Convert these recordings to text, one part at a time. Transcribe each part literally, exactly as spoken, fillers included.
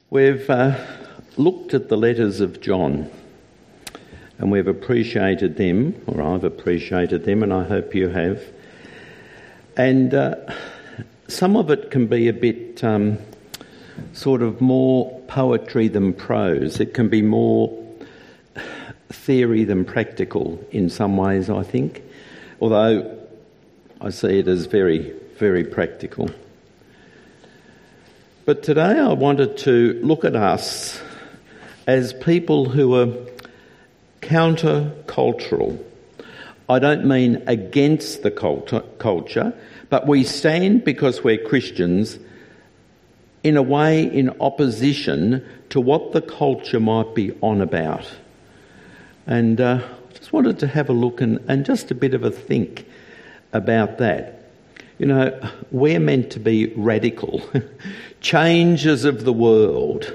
We've uh, looked at the letters of John and we've appreciated them, or I've appreciated them, and I hope you have. And uh, some of it can be a bit um, sort of more poetry than prose. It can be more theory than practical in some ways, I think, although I see it as very, very practical. But today I wanted to look at us as people who are counter-cultural. I don't mean against the culture, but we stand, because we're Christians, in a way in opposition to what the culture might be on about. And uh, I just wanted to have a look and, and just a bit of a think about that. You know, we're meant to be radical, changers of the world.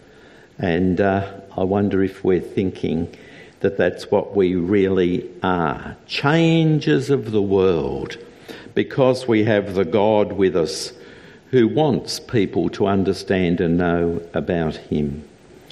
And uh, I wonder if we're thinking that that's what we really are, changers of the world, because we have the God with us who wants people to understand and know about him.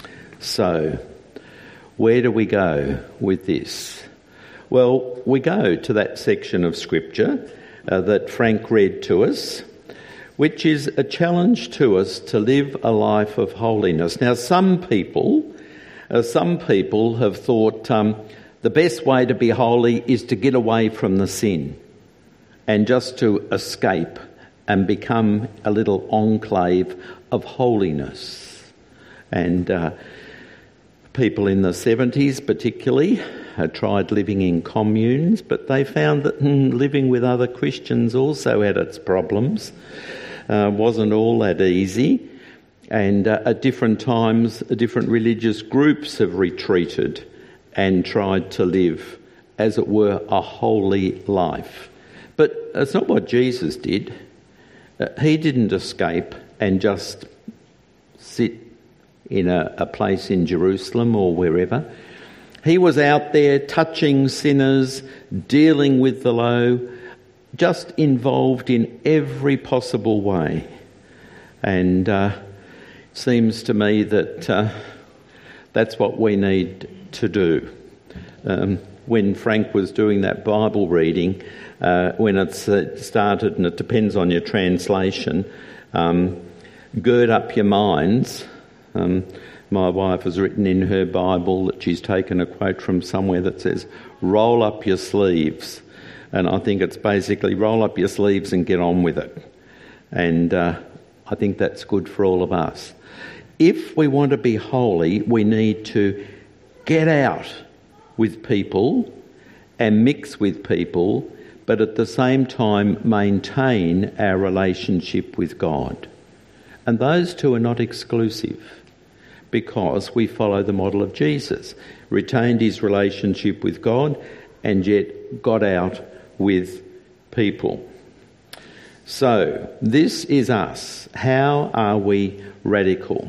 So, where do we go with this? Well, we go to that section of Scripture uh, that Frank read to us, which is a challenge to us to live a life of holiness. Now, some people, uh, some people have thought um, the best way to be holy is to get away from the sin and just to escape and become a little enclave of holiness. And uh, people in the seventies particularly had tried living in communes, but they found that mm, living with other Christians also had its problems. Uh, wasn't all that easy. And uh, at different times, different religious groups have retreated and tried to live, as it were, a holy life. But it's not what Jesus did. Uh, he didn't escape and just sit in a, a place in Jerusalem or wherever. He was out there touching sinners, dealing with the low, just involved in every possible way. And uh, it seems to me that uh, that's what we need to do. Um, when Frank was doing that Bible reading, uh, when it started, and it depends on your translation, um, gird up your minds. Um, my wife has written in her Bible that she's taken a quote from somewhere that says, roll up your sleeves. And I think it's basically roll up your sleeves and get on with it. And uh, I think that's good for all of us. If we want to be holy, we need to get out with people and mix with people, but at the same time maintain our relationship with God. And those two are not exclusive, because we follow the model of Jesus, retained his relationship with God and yet got out with people. So, this is us. How are we radical?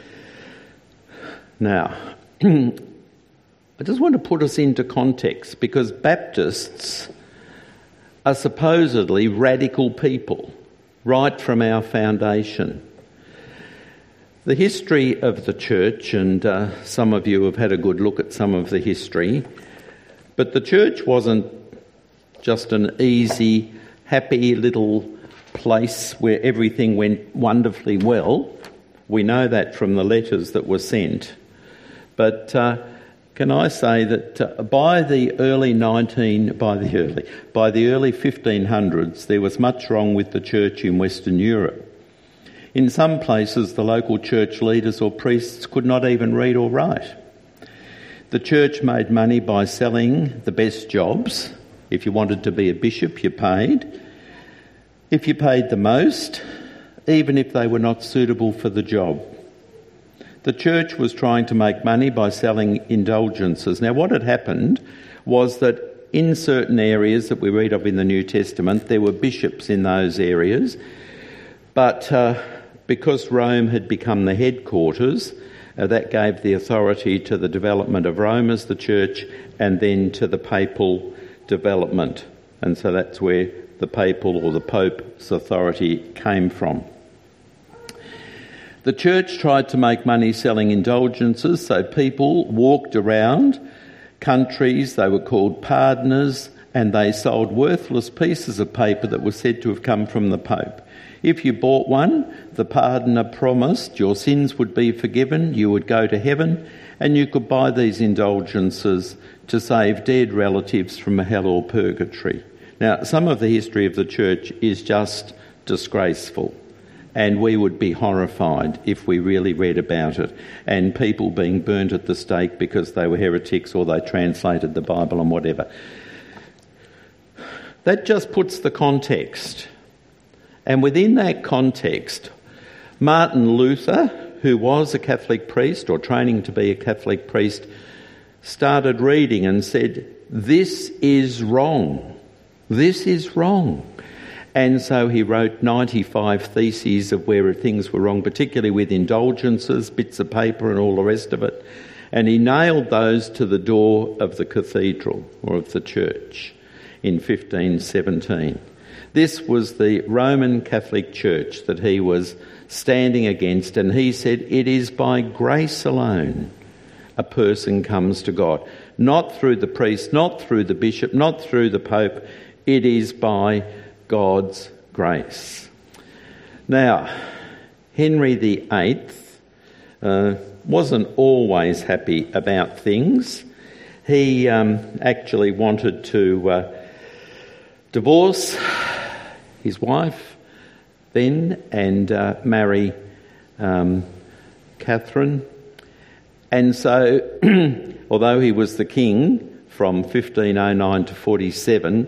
Now, I just want to put us into context, because Baptists are supposedly radical people, right from our foundation. The history of the church, and uh, some of you have had a good look at some of the history, but the church wasn't just an easy, happy little place where everything went wonderfully well. We know that from the letters that were sent. But uh, can I say that uh, by the early nineteen, by the early, by the early fifteen hundreds, there was much wrong with the church in Western Europe. In some places, the local church leaders or priests could not even read or write. The church made money by selling the best jobs. If you wanted to be a bishop, you paid. If you paid the most, even if they were not suitable for the job. The church was trying to make money by selling indulgences. Now, what had happened was that in certain areas that we read of in the New Testament, there were bishops in those areas, but uh, because Rome had become the headquarters, uh, that gave the authority to the development of Rome as the church, and then to the papal development. And so that's where the papal or the Pope's authority came from. The church tried to make money selling indulgences, so people walked around countries, they were called pardoners, and they sold worthless pieces of paper that were said to have come from the Pope. If you bought one, the pardoner promised your sins would be forgiven, you would go to heaven, and you could buy these indulgences to save dead relatives from hell or purgatory. Now, some of the history of the church is just disgraceful, and we would be horrified if we really read about it, and people being burnt at the stake because they were heretics or they translated the Bible and whatever. That just puts the context. And within that context, Martin Luther, who was a Catholic priest or training to be a Catholic priest, started reading and said, "This is wrong. This is wrong." And so he wrote ninety-five theses of where things were wrong, particularly with indulgences, bits of paper and all the rest of it. And he nailed those to the door of the cathedral or of the church in fifteen seventeen. This was the Roman Catholic Church that he was standing against, and he said, it is by grace alone a person comes to God. Not through the priest, not through the bishop, not through the Pope. It is by God's grace. Now, Henry the Eighth uh, wasn't always happy about things. He um, actually wanted to uh, divorce his wife then and uh, marry um, Catherine. And so, although he was the king from fifteen oh nine to forty-seven,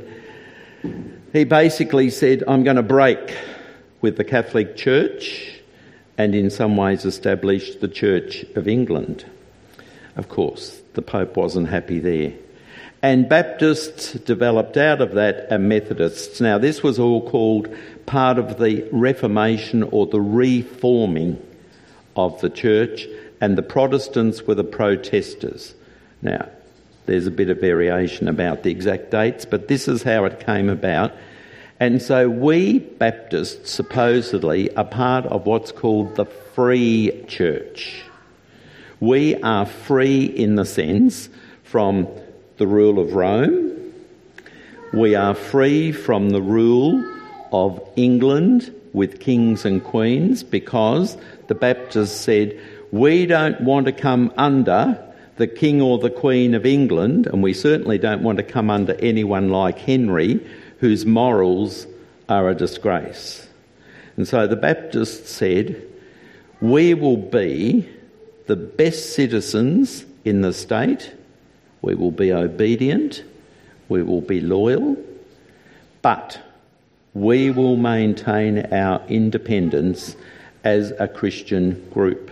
he basically said, I'm going to break with the Catholic Church, and in some ways established the Church of England. Of course, the Pope wasn't happy there. And Baptists developed out of that, and Methodists. Now, this was all called part of the Reformation or the reforming of the church, and the Protestants were the protesters. Now, there's a bit of variation about the exact dates, but this is how it came about. And so we Baptists supposedly are part of what's called the Free Church. We are free in the sense from the rule of Rome. We are free from the rule of England with kings and queens, because the Baptists said, we don't want to come under the king or the queen of England, and we certainly don't want to come under anyone like Henry, whose morals are a disgrace. And so the Baptists said, we will be the best citizens in the state, we will be obedient, we will be loyal, but we will maintain our independence as a Christian group.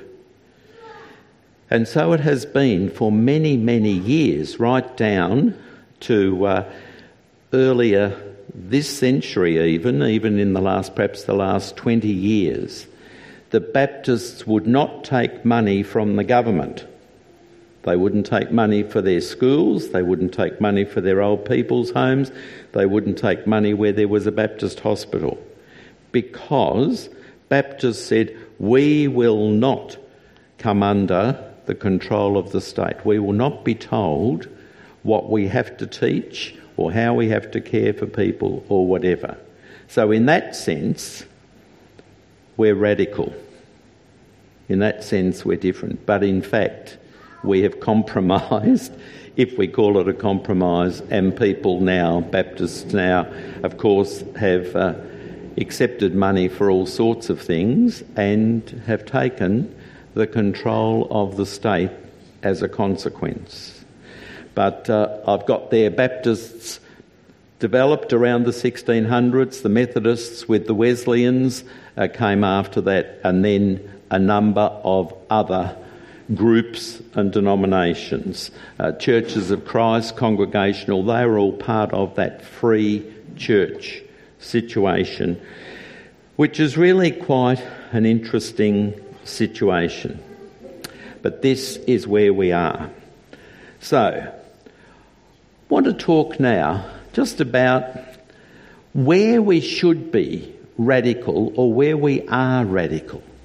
And so it has been for many, many years, right down to uh, earlier this century even, even in the last, perhaps the last twenty years, the Baptists would not take money from the government. They wouldn't take money for their schools, they wouldn't take money for their old people's homes, they wouldn't take money where there was a Baptist hospital, because Baptists said, we will not come under the control of the state. We will not be told what we have to teach or how we have to care for people or whatever. So in that sense, we're radical. In that sense, we're different. But in fact, we have compromised, if we call it a compromise, and people now, Baptists now, of course, have uh, accepted money for all sorts of things and have taken the control of the state as a consequence. But uh, I've got there Baptists developed around the sixteen hundreds, the Methodists with the Wesleyans uh, came after that, and then a number of other groups and denominations. Uh, Churches of Christ, Congregational, they were all part of that free church situation, which is really quite an interesting situation. But this is where we are. So, I want to talk now just about where we should be radical or where we are radical.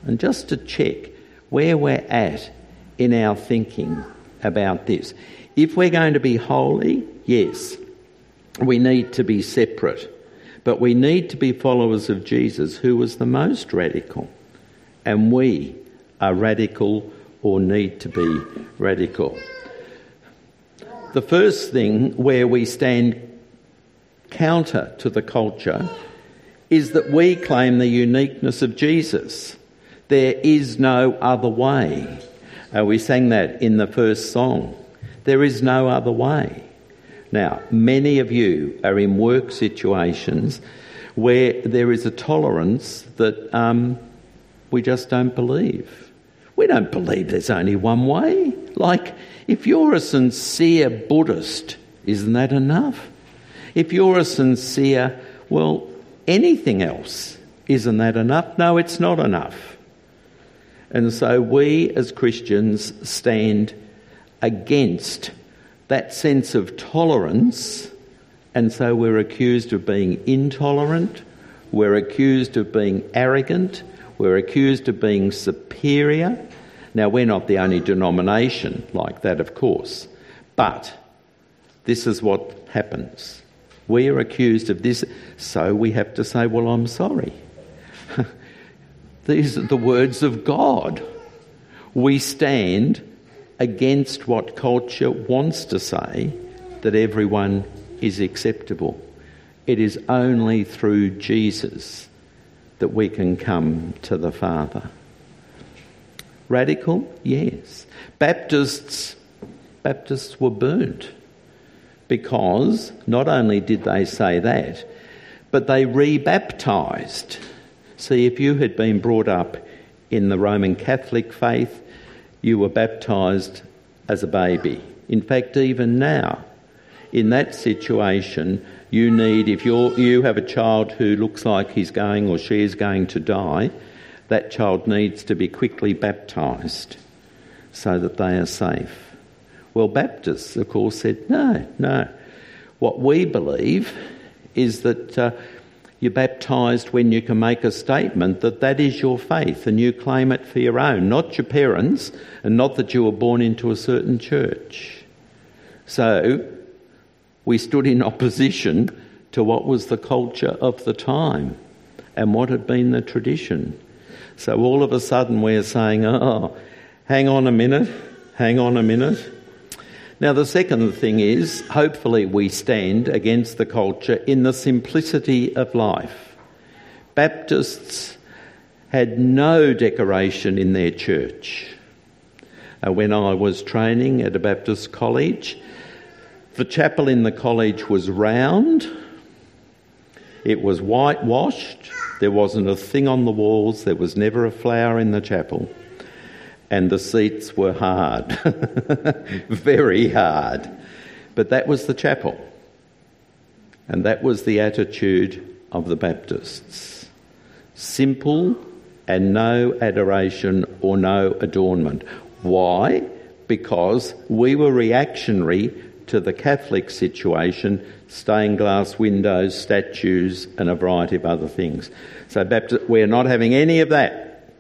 and just to check where we're at in our thinking about this. If we're going to be holy, yes, we need to be separate, but we need to be followers of Jesus, who was the most radical, and we are radical or need to be radical. The first thing where we stand counter to the culture is that we claim the uniqueness of Jesus. There is no other way. Uh, we sang that in the first song. There is no other way. Now, many of you are in work situations where there is a tolerance that um, we just don't believe. We don't believe there's only one way. Like, if you're a sincere Buddhist, isn't that enough? If you're a sincere, well, anything else, isn't that enough? No, it's not enough. And so we as Christians stand against that sense of tolerance, and so we're accused of being intolerant, we're accused of being arrogant, we're accused of being superior. Now, we're not the only denomination like that, of course, but this is what happens. We are accused of this, so we have to say, well, I'm sorry. These are the words of God. We stand against what culture wants to say, that everyone is acceptable. It is only through Jesus that we can come to the Father. Radical? Yes. Baptists, Baptists were burnt because not only did they say that, but they re-baptised. See, if you had been brought up in the Roman Catholic faith, you were baptised as a baby. In fact, even now, in that situation, you need, if you're, you have a child who looks like he's going or she is going to die, that child needs to be quickly baptised so that they are safe. Well, Baptists, of course, said, no, no. What we believe is that uh, you're baptised when you can make a statement that that is your faith and you claim it for your own, not your parents, and not that you were born into a certain church. So we stood in opposition to what was the culture of the time and what had been the tradition. So all of a sudden we're saying, oh, hang on a minute, hang on a minute. Now the second thing is, hopefully we stand against the culture in the simplicity of life. Baptists had no decoration in their church. Uh, when I was training at a Baptist college, the chapel in the college was round, it was whitewashed, there wasn't a thing on the walls, there was never a flower in the chapel, and the seats were hard, very hard. But that was the chapel, and that was the attitude of the Baptists. Simple and no adoration or no adornment. Why? Because we were reactionary to the Catholic situation, stained glass windows, statues and a variety of other things. So Baptist, we're not having any of that.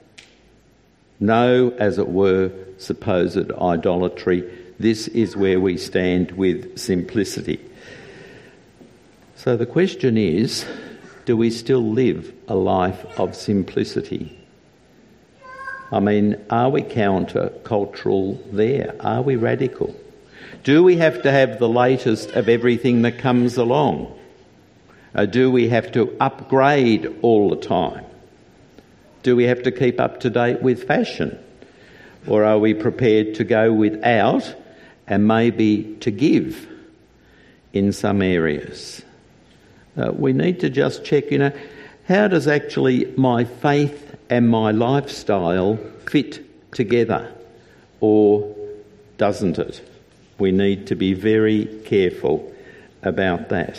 No, as it were, supposed idolatry. This is where we stand with simplicity. So the question is, do we still live a life of simplicity? I mean, are we counter-cultural there? Are we radical? Do we have to have the latest of everything that comes along? Or do we have to upgrade all the time? Do we have to keep up to date with fashion? Or are we prepared to go without and maybe to give in some areas? Uh, we need to just check, you know, how does actually my faith and my lifestyle fit together? Or doesn't it? We need to be very careful about that.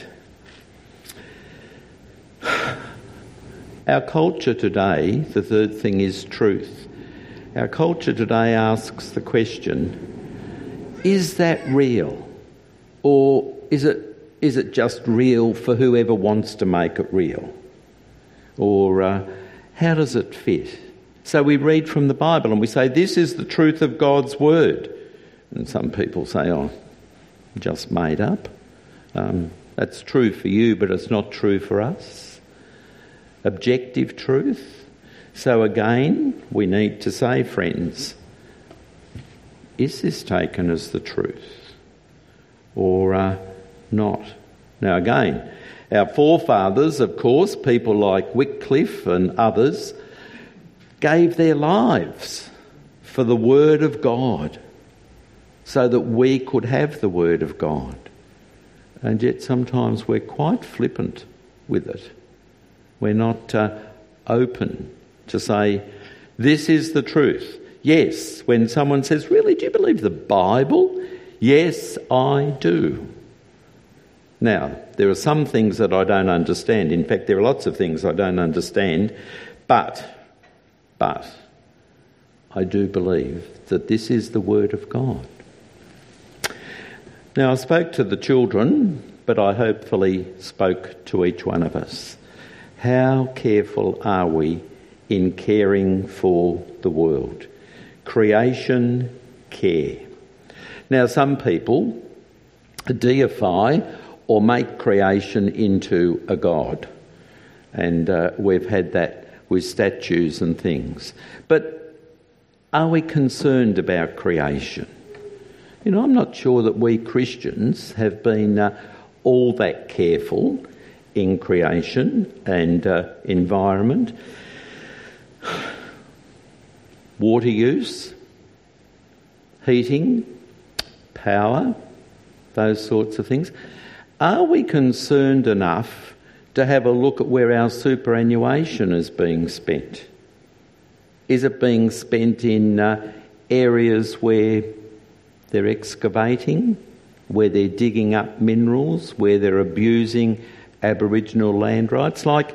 Our culture today, the third thing is truth. Our culture today asks the question, is that real? Or is it is it just real for whoever wants to make it real? Or uh, how does it fit? So we read from the Bible and we say, this is the truth of God's word. And some people say, oh, just made up. Um, that's true for you, but it's not true for us. Objective truth. So again, we need to say, friends, is this taken as the truth or uh, not? Now again, our forefathers, of course, people like Wycliffe and others, gave their lives for the Word of God so that we could have the Word of God. And yet sometimes we're quite flippant with it. We're not uh, open to say, this is the truth. Yes, when someone says, really, do you believe the Bible? Yes, I do. Now, there are some things that I don't understand. In fact, there are lots of things I don't understand. But, but, I do believe that this is the Word of God. Now, I spoke to the children, but I hopefully spoke to each one of us. How careful are we in caring for the world? Creation care. Now, some people deify or make creation into a god. And uh, we've had that with statues and things. But are we concerned about creation? You know, I'm not sure that we Christians have been uh, all that careful in creation and uh, environment. Water use, heating, power, those sorts of things. Are we concerned enough to have a look at where our superannuation is being spent? Is it being spent in uh, areas where they're excavating, where they're digging up minerals, where they're abusing Aboriginal land rights? Like,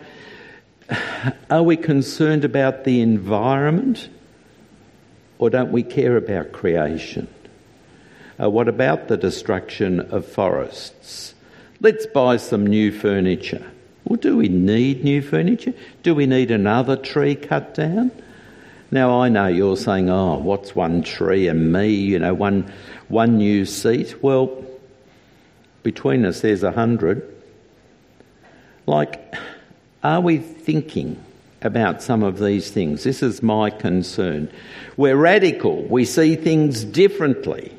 are we concerned about the environment, or don't we care about creation? Uh, what about the destruction of forests? Let's buy some new furniture. Well, do we need new furniture? Do we need another tree cut down? Now, I know you're saying, oh, what's one tree and me, you know, one one new seat? Well, between us there's a hundred. Like, are we thinking about some of these things? This is my concern. We're radical. We see things differently.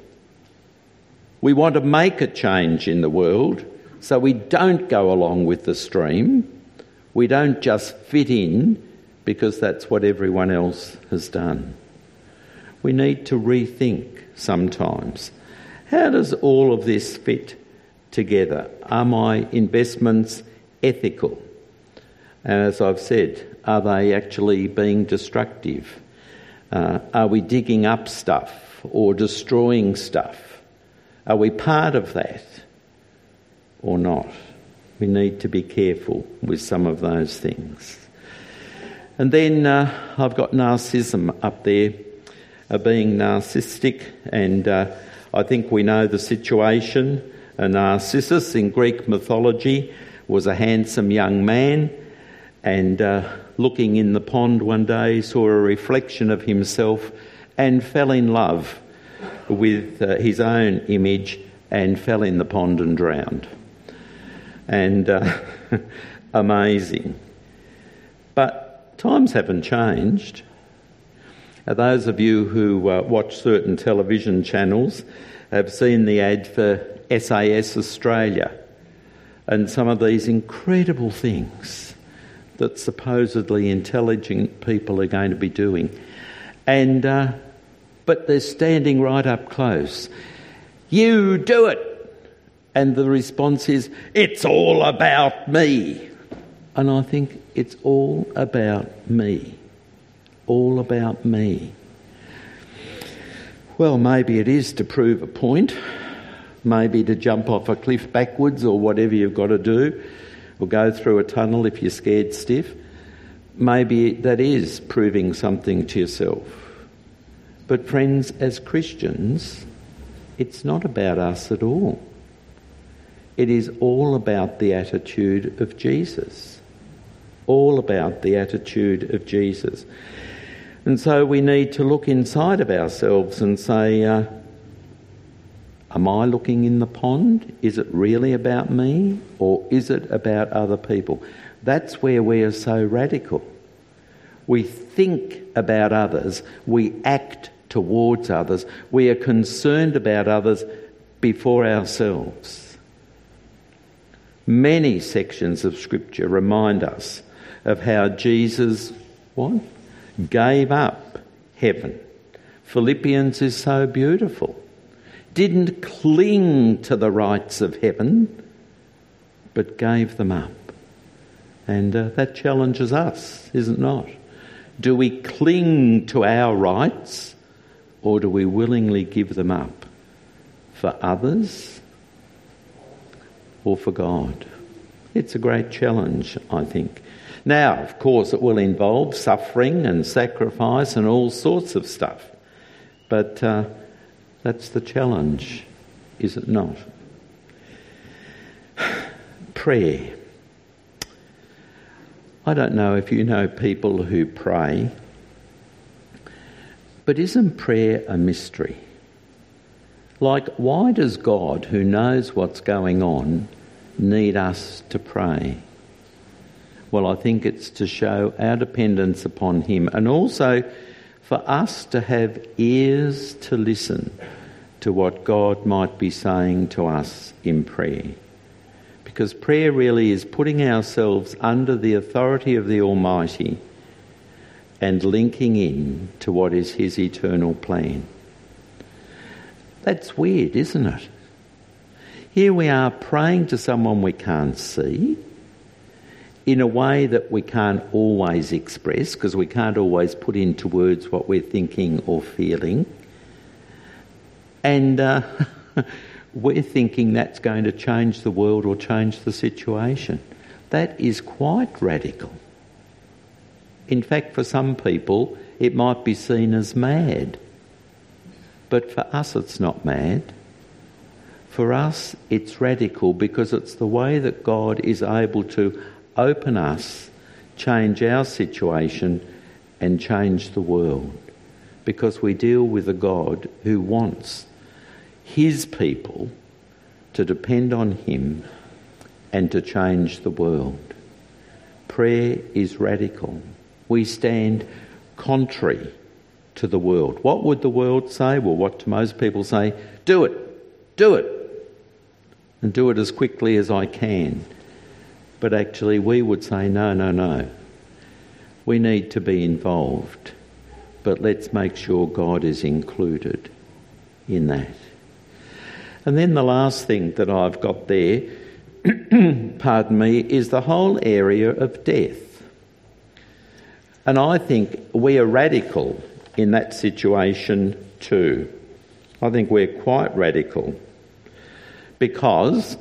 We want to make a change in the world, so we don't go along with the stream. We don't just fit in because that's what everyone else has done. We need to rethink sometimes. How does all of this fit together? Are my investments ethical? And as I've said, are they actually being destructive? Uh, are we digging up stuff or destroying stuff? Are we part of that or not? We need to be careful with some of those things. And then uh, I've got narcissism up there, uh, being narcissistic, and uh, I think we know the situation. A Narcissus in Greek mythology was a handsome young man, and uh, looking in the pond one day saw a reflection of himself and fell in love with uh, his own image and fell in the pond and drowned. And uh, amazing. But times haven't changed. Uh, those of you who uh, watch certain television channels have seen the ad for S A S Australia and some of these incredible things that supposedly intelligent people are going to be doing. And uh, but they're standing right up close. You do it! And the response is, it's all about me. And I think it's all about me. All about me. Well, maybe it is to prove a point. Maybe to jump off a cliff backwards or whatever you've got to do. Or go through a tunnel if you're scared stiff. Maybe that is proving something to yourself. But friends, as Christians, it's not about us at all. It is all about the attitude of Jesus. All about the attitude of Jesus. And so we need to look inside of ourselves and say, uh, am I looking in the pond? Is it really about me, or is it about other people? That's where we are so radical. We think about others, we act towards others, we are concerned about others before ourselves. Many sections of Scripture remind us of how Jesus, what? Gave up heaven. Philippians is so beautiful. Didn't cling to the rights of heaven, but gave them up. And uh, that challenges us, is it not? Do we cling to our rights, or do we willingly give them up for others or for God? It's a great challenge, I think. Now, of course, it will involve suffering and sacrifice and all sorts of stuff. But uh, that's the challenge, is it not? Prayer. I don't know if you know people who pray, but isn't prayer a mystery? Like, why does God, who knows what's going on, need us to pray? Well, I think it's to show our dependence upon Him, and also for us to have ears to listen to what God might be saying to us in prayer. Because prayer really is putting ourselves under the authority of the Almighty and linking in to what is His eternal plan. That's weird, isn't it? Here we are praying to someone we can't see in a way that we can't always express, because we can't always put into words what we're thinking or feeling. And uh, we're thinking that's going to change the world or change the situation. That is quite radical. In fact, for some people, it might be seen as mad. But for us, it's not mad. For us, it's radical because it's the way that God is able to open us, change our situation, and change the world. Because we deal with a God who wants His people to depend on Him and to change the world. Prayer is radical. We stand contrary to the world. What would the world say? Well, what do most people say? Do it, do it, and do it as quickly as I can. But actually we would say, no, no, no. We need to be involved, but let's make sure God is included in that. And then the last thing that I've got there, pardon me, is the whole area of death. And I think we are radical in that situation too. I think we're quite radical because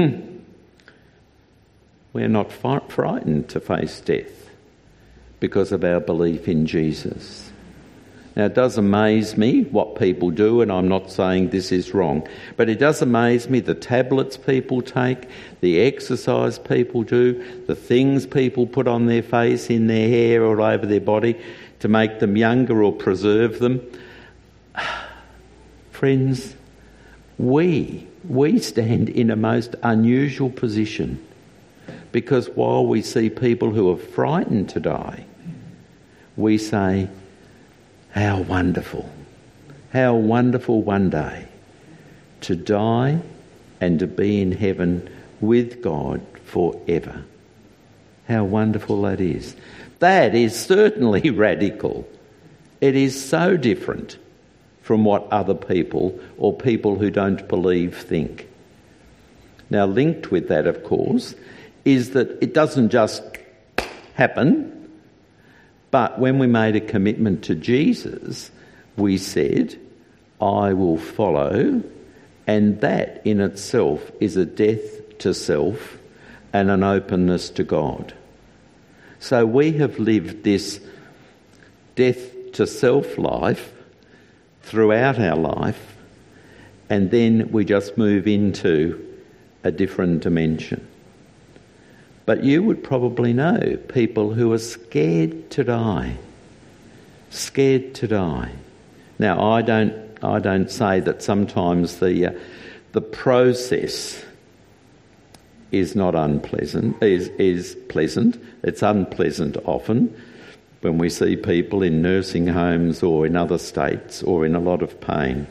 we're not frightened to face death because of our belief in Jesus. Now, it does amaze me what people do, and I'm not saying this is wrong, but it does amaze me the tablets people take, the exercise people do, the things people put on their face, in their hair, or over their body to make them younger or preserve them. Friends, we, we stand in a most unusual position. Because while we see people who are frightened to die, we say, how wonderful, how wonderful one day to die and to be in heaven with God forever. How wonderful that is. That is certainly radical. It is so different from what other people or people who don't believe think. Now, linked with that, of course, is that it doesn't just happen, but when we made a commitment to Jesus, we said, I will follow, and that in itself is a death to self and an openness to God. So we have lived this death to self life throughout our life, and then we just move into a different dimension. But you would probably know people who are scared to die scared to die. Now, I don't, I don't say that sometimes the uh, the process is not unpleasant, is is pleasant. It's unpleasant often when we see people in nursing homes or in other states or in a lot of pain.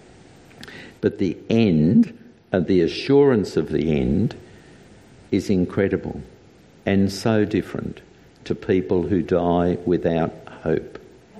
But the end, and the assurance of the end, is incredible and so different to people who die without hope.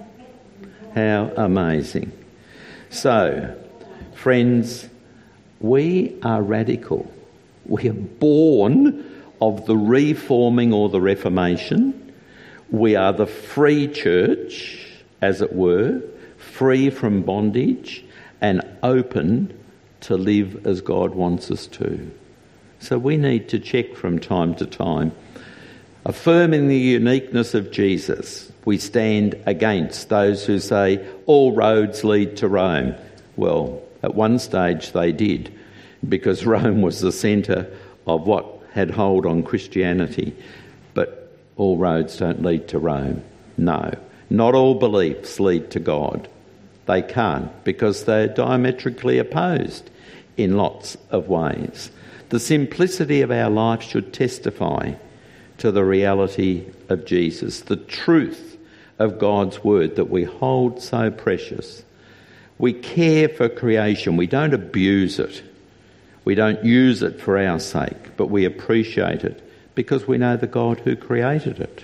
How amazing. So, friends, we are radical. We are born of the reforming or the Reformation. We are the free church, as it were, free from bondage and open to live as God wants us to. So we need to check from time to time. Affirming the uniqueness of Jesus, we stand against those who say all roads lead to Rome. Well, at one stage they did, because Rome was the centre of what had hold on Christianity. But all roads don't lead to Rome. No, not all beliefs lead to God. They can't, because they're diametrically opposed in lots of ways. The simplicity of our life should testify to the reality of Jesus, the truth of God's word that we hold so precious. We care for creation. We don't abuse it. We don't use it for our sake, but we appreciate it because we know the God who created it.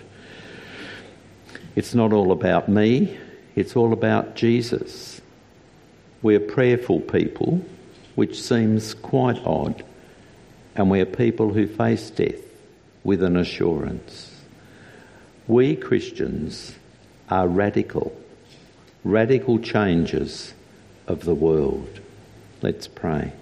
It's not all about me. It's all about Jesus. We're prayerful people, which seems quite odd, and we're people who face death with an assurance. We Christians are radical, radical changes of the world. Let's pray.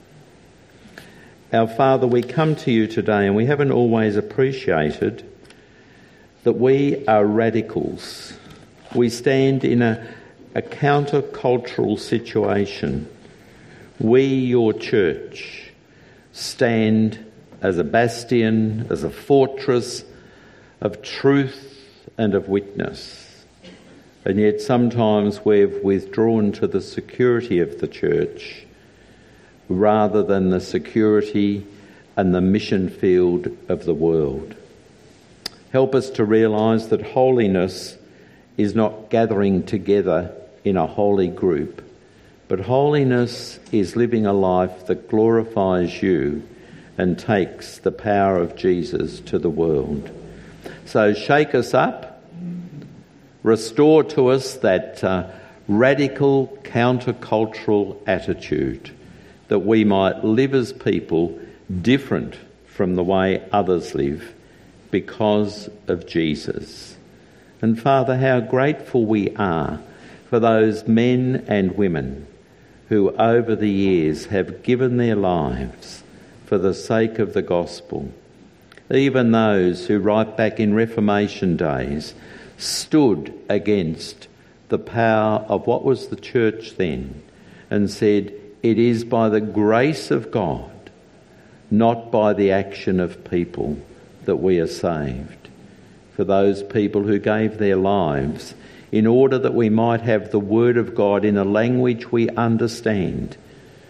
Our Father, we come to you today and we haven't always appreciated that we are radicals. We stand in a, a counter-cultural situation. We, your church, stand as a bastion, as a fortress of truth and of witness. And yet sometimes we've withdrawn to the security of the church rather than the security and the mission field of the world. Help us to realise that holiness is not gathering together in a holy group, but holiness is living a life that glorifies you and takes the power of Jesus to the world. So shake us up, restore to us that uh, radical countercultural attitude, that we might live as people different from the way others live because of Jesus. And Father, how grateful we are for those men and women who over the years have given their lives for the sake of the gospel. Even those who right back in Reformation days stood against the power of what was the church then and said, it is by the grace of God, not by the action of people, that we are saved. For those people who gave their lives in order that we might have the word of God in a language we understand,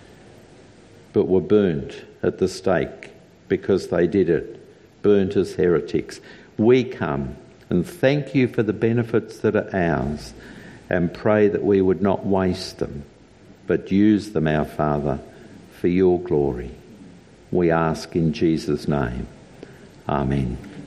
but were burnt at the stake because they did it, burnt as heretics. We come and thank you for the benefits that are ours and pray that we would not waste them, but use them, our Father, for your glory. We ask in Jesus' name. Amen.